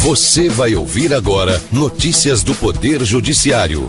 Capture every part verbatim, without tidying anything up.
Você vai ouvir agora notícias do Poder Judiciário.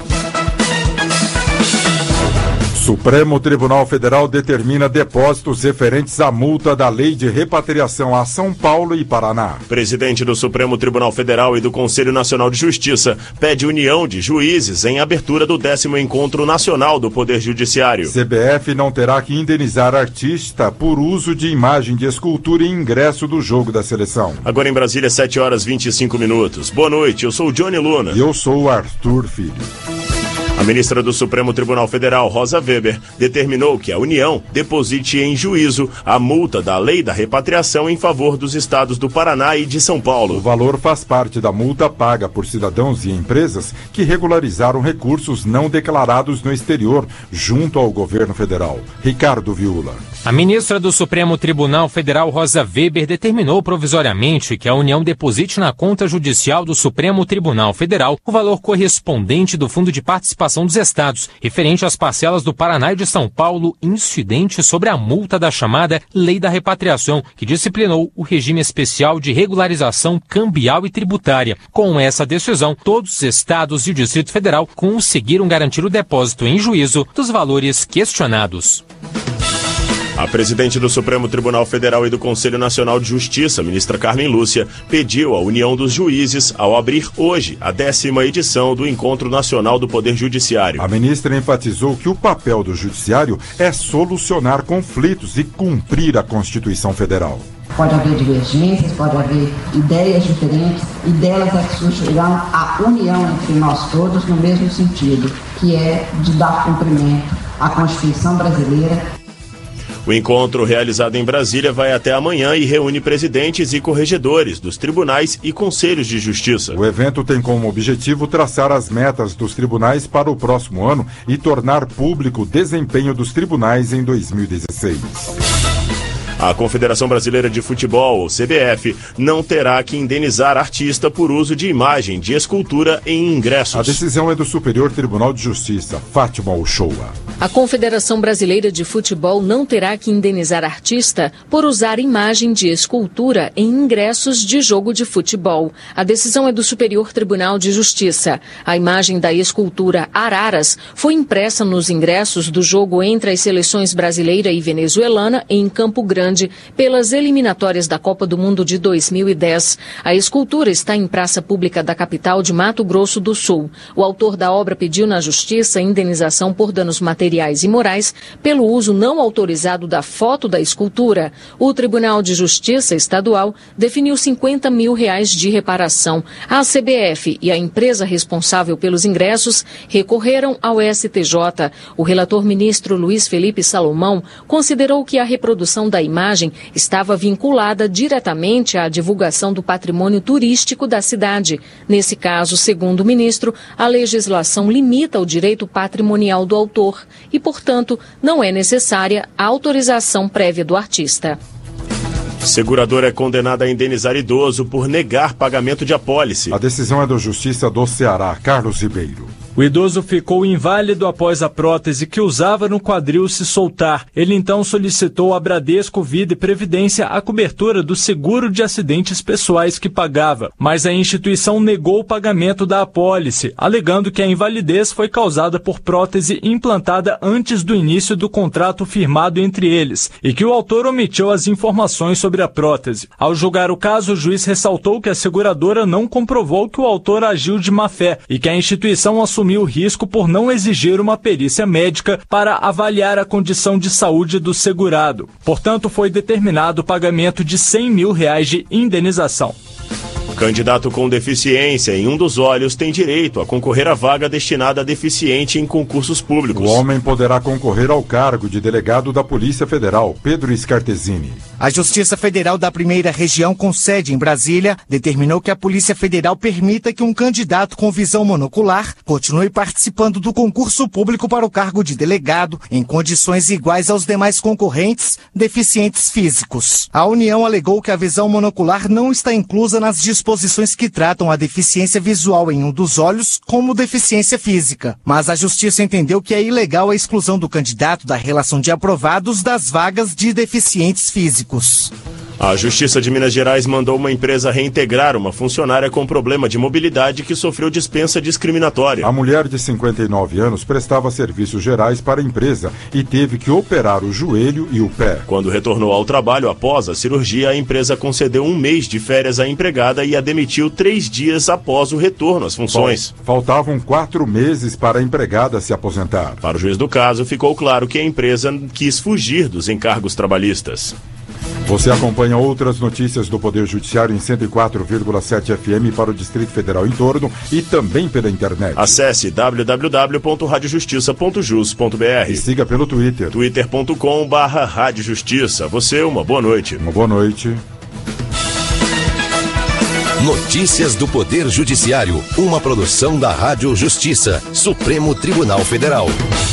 Supremo Tribunal Federal determina depósitos referentes à multa da Lei de Repatriação a São Paulo e Paraná. Presidente do Supremo Tribunal Federal e do Conselho Nacional de Justiça pede união de juízes em abertura do décimo Encontro Nacional do Poder Judiciário. C B F não terá que indenizar artista por uso de imagem de escultura em ingresso do jogo da seleção. Agora em Brasília, sete horas e vinte e cinco minutos. Boa noite, eu sou o Johnny Luna. E eu sou o Arthur Filho. A ministra do Supremo Tribunal Federal, Rosa Weber, determinou que a União deposite em juízo a multa da Lei da Repatriação em favor dos estados do Paraná e de São Paulo. O valor faz parte da multa paga por cidadãos e empresas que regularizaram recursos não declarados no exterior junto ao governo federal. Ricardo Viula. A ministra do Supremo Tribunal Federal, Rosa Weber, determinou provisoriamente que a União deposite na conta judicial do Supremo Tribunal Federal o valor correspondente do Fundo de Participação dos Estados, referente às parcelas do Paraná e de São Paulo, incidente sobre a multa da chamada Lei da Repatriação, que disciplinou o regime especial de regularização cambial e tributária. Com essa decisão, todos os estados e o Distrito Federal conseguiram garantir o depósito em juízo dos valores questionados. A presidente do Supremo Tribunal Federal e do Conselho Nacional de Justiça, ministra Carmen Lúcia, pediu a união dos juízes ao abrir hoje a décima edição do Encontro Nacional do Poder Judiciário. A ministra enfatizou que o papel do judiciário é solucionar conflitos e cumprir a Constituição Federal. Pode haver divergências, pode haver ideias diferentes, e delas é que surgirão a união entre nós todos no mesmo sentido, que é de dar cumprimento à Constituição brasileira. O encontro realizado em Brasília vai até amanhã e reúne presidentes e corregedores dos tribunais e conselhos de justiça. O evento tem como objetivo traçar as metas dos tribunais para o próximo ano e tornar público o desempenho dos tribunais em dois mil e dezesseis. A Confederação Brasileira de Futebol, C B F, não terá que indenizar artista por uso de imagem de escultura em ingressos. A decisão é do Superior Tribunal de Justiça, Fátima Uchoa. A Confederação Brasileira de Futebol não terá que indenizar artista por usar imagem de escultura em ingressos de jogo de futebol. A decisão é do Superior Tribunal de Justiça. A imagem da escultura Araras foi impressa nos ingressos do jogo entre as seleções brasileira e venezuelana em Campo Grande pelas eliminatórias da Copa do Mundo de dois mil e dez. A escultura está em praça pública da capital de Mato Grosso do Sul. O autor da obra pediu na Justiça indenização por danos materiais e morais pelo uso não autorizado da foto da escultura. O Tribunal de Justiça Estadual definiu cinquenta mil reais de reparação. A C B F e a empresa responsável pelos ingressos recorreram ao S T J. O relator ministro Luiz Felipe Salomão considerou que a reprodução da imagem estava vinculada diretamente à divulgação do patrimônio turístico da cidade. Nesse caso, segundo o ministro, a legislação limita o direito patrimonial do autor e, portanto, não é necessária a autorização prévia do artista. Seguradora é condenada a indenizar idoso por negar pagamento de apólice. A decisão é da Justiça do Ceará, Carlos Ribeiro. O idoso ficou inválido após a prótese que usava no quadril se soltar. Ele então solicitou a Bradesco Vida e Previdência a cobertura do seguro de acidentes pessoais que pagava, mas a instituição negou o pagamento da apólice, alegando que a invalidez foi causada por prótese implantada antes do início do contrato firmado entre eles e que o autor omitiu as informações sobre a prótese. Ao julgar o caso, o juiz ressaltou que a seguradora não comprovou que o autor agiu de má fé e que a instituição assumiu o risco por não exigir uma perícia médica para avaliar a condição de saúde do segurado. Portanto, foi determinado o pagamento de cem mil reais de indenização. Candidato com deficiência em um dos olhos tem direito a concorrer à vaga destinada a deficiente em concursos públicos. O homem poderá concorrer ao cargo de delegado da Polícia Federal, Pedro Scartesini. A Justiça Federal da Primeira Região, com sede em Brasília, determinou que a Polícia Federal permita que um candidato com visão monocular continue participando do concurso público para o cargo de delegado em condições iguais aos demais concorrentes deficientes físicos. A União alegou que a visão monocular não está inclusa nas disposições disposições que tratam a deficiência visual em um dos olhos como deficiência física. Mas a Justiça entendeu que é ilegal a exclusão do candidato da relação de aprovados das vagas de deficientes físicos. A Justiça de Minas Gerais mandou uma empresa reintegrar uma funcionária com problema de mobilidade que sofreu dispensa discriminatória. A mulher de cinquenta e nove anos prestava serviços gerais para a empresa e teve que operar o joelho e o pé. Quando retornou ao trabalho após a cirurgia, a empresa concedeu um mês de férias à empregada e a demitiu três dias após o retorno às funções. Faltavam quatro meses para a empregada se aposentar. Para o juiz do caso, ficou claro que a empresa quis fugir dos encargos trabalhistas. Você acompanha outras notícias do Poder Judiciário em cento e quatro vírgula sete F M para o Distrito Federal em torno e também pela internet. Acesse w w w ponto rádio justiça ponto jus ponto b r e siga pelo Twitter. twitter ponto com barra rádio justiça. Você, uma boa noite. Uma boa noite. Notícias do Poder Judiciário, uma produção da Rádio Justiça, Supremo Tribunal Federal.